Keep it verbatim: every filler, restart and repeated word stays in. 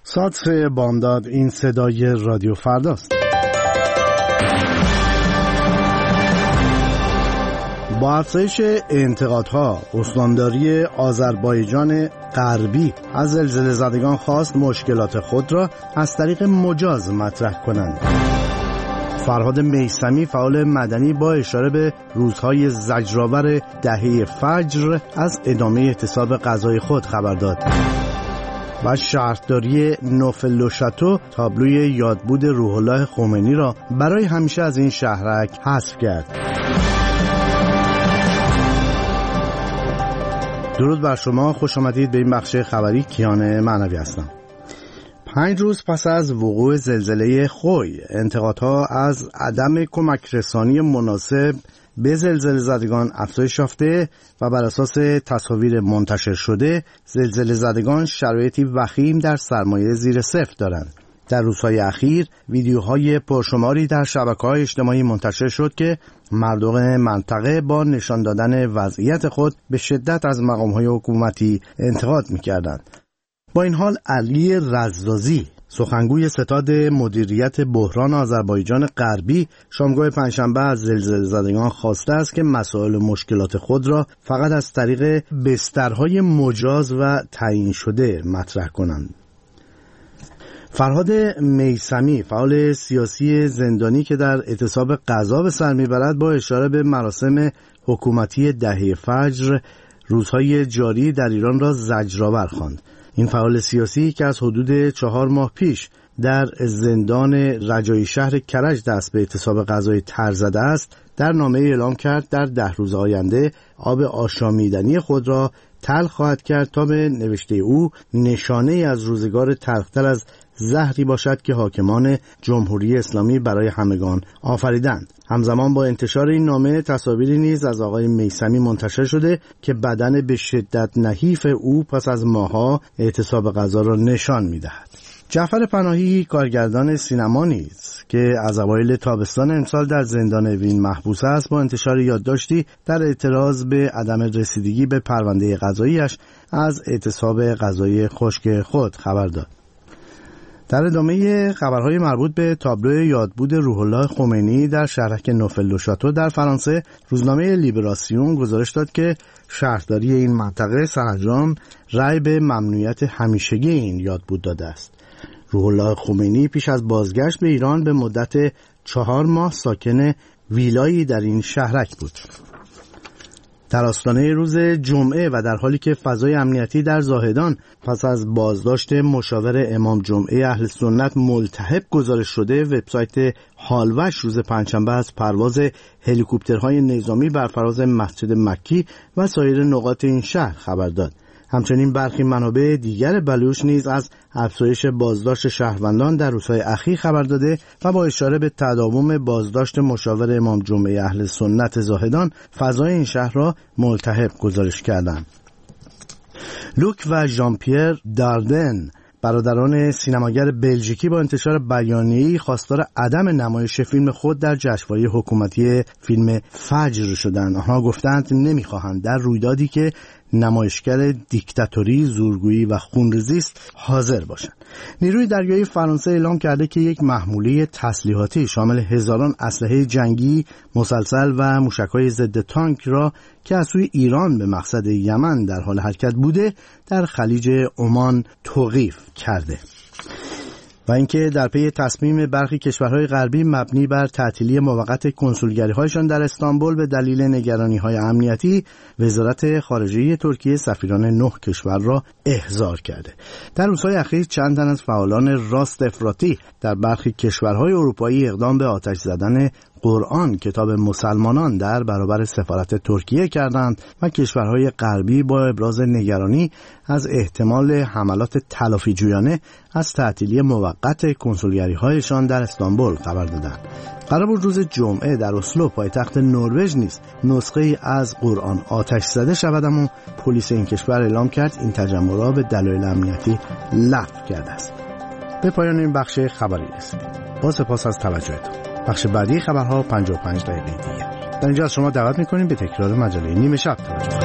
ساعت بامداد، این صدای رادیو فرداست. با افزایش انتقادها، استانداری آذربایجان غربی از زلزله زدگان خواست مشکلات خود را از طریق مجاز مطرح کنند. فرهاد میثمی، فعال مدنی، با اشاره به روزهای زجرآور دهه فجر از ادامه اعتصاب غذای خود خبر داد. و شهرداری نوفل-لو-شاتو تابلوی یادبود روح الله خمینی را برای همیشه از این شهرک حذف کرد. درود بر شما، خوش آمدید به این بخش خبری. کیان معنوی هستم. پنج روز پس از وقوع زلزله خوی، انتقادها از عدم کمک رسانی مناسب به زلزله زدگان افزایش یافته و بر اساس تصاویر منتشر شده، زلزله زدگان شرایطی وخیم در سرمایه زیر صفر دارند. در روزهای اخیر ویدیوهای پرشماری در شبکه‌های اجتماعی منتشر شد که مردم منطقه با نشان دادن وضعیت خود به شدت از مقام‌های حکومتی انتقاد می‌کردند. با این حال علی رزازی، سخنگوی ستاد مدیریت بحران آذربایجان غربی، شامگاه پنجشنبه از زلزله زدگان خواسته است که مسائل و مشکلات خود را فقط از طریق بسترهای مجاز و تعیین شده مطرح کنند. فرهاد میثمی، فعال سیاسی زندانی که در اعتصاب غذا به سر میبرد، با اشاره به مراسم حکومتی دهه فجر روزهای جاری در ایران را زجرآور خواند. این فعال سیاسی که از حدود چهار ماه پیش در زندان رجایی شهر کرج دست به اعتصاب غذای تر زده است، در نامه اعلام کرد در ده روز آینده آب آشامیدنی خود را تلخ خواهد کرد تا به نوشته او نشانه از روزگار تلختر از زهری باشد که حاکمان جمهوری اسلامی برای همگان آفریدند. همزمان با انتشار این نامه تصاویری نیز از آقای میثمی منتشر شده که بدن به شدت نحیف او پس از ماه‌ها اعتصاب غذا را نشان می‌دهد. جعفر پناهی، کارگردان سینما نیز که از اوایل تابستان امسال در زندان وین محبوس است، با انتشار یادداشتی در اعتراض به عدم رسیدگی به پرونده قضایی‌اش از اعتصاب غذای خشک خود خبر داد. در ادامه خبرهای مربوط به تابلو یادبود روح الله خمینی در شهرک نوفل-لو-شاتو در فرانسه، روزنامه لیبراسیون گزارش داد که شهرداری این منطقه سرانجام رأی به ممنوعیت همیشگی این یادبود داده است. روح الله خمینی پیش از بازگشت به ایران به مدت چهار ماه ساکن ویلایی در این شهرک بود. در آستانه روز جمعه و در حالی که فضای امنیتی در زاهدان پس از بازداشت مشاور امام جمعه اهل سنت ملتهب گزارش شده، وبسایت حالوش روز پنجشنبه از پرواز هلیکوپترهای نظامی بر فراز مسجد مکی و سایر نقاط این شهر خبر داد. همچنین برخی منابع دیگر بلوچ نیز از افزایش بازداشت شهروندان در روزهای اخیر خبر داده و با اشاره به تداوم بازداشت مشاور امام جمعه اهل سنت زاهدان فضای این شهر را ملتهب گزارش کردند. لوک و ژان پیر داردن، برادران سینماگر بلژیکی، با انتشار بیانیه‌ای خواستار عدم نمایش فیلم خود در جشنواره حکومتی فیلم فجر شدند. آنها گفتند نمی‌خواهند در رویدادی که نمایشگر دیکتاتوری، زورگویی و خونریزی است حاضر باشند. نیروی دریایی فرانسه اعلام کرده که یک محموله تسلیحاتی شامل هزاران اسلحه جنگی، مسلسل و موشک‌های ضد تانک را که از سوی ایران به مقصد یمن در حال حرکت بوده، در خلیج عمان توقیف کرده. و اینکه در پی تصمیم برخی کشورهای غربی مبنی بر تعطیلی موقت کنسولگری‌هایشان در استانبول به دلیل نگرانی‌های امنیتی، وزارت خارجه ترکیه سفیران نه کشور را احضار کرده. در روزهای اخیر چند تن از فعالان راست افراطی در برخی کشورهای اروپایی اقدام به آتش زدن قرآن، کتاب مسلمانان، در برابر سفارت ترکیه کردند و کشورهای غربی با ابراز نگرانی از احتمال حملات تلافی جویانه از تعطیلی موقت کنسولگری‌هایشان در استانبول خبر دادند. قرار بود روز جمعه در اسلو، پایتخت نروژ، نیز نسخه‌ای از قرآن آتش زده شود، اما پلیس این کشور اعلام کرد این تجمع را به دلایل امنیتی لغو کرده است. به پایان این بخش خبری رسیدیم. با سپاس از توجهتان. بخش بعدی خبرها پنجاه و پنج دقیقه دیگر. در اینجا از شما دعوت می‌کنیم به تکرار مجله نیمه شب توجه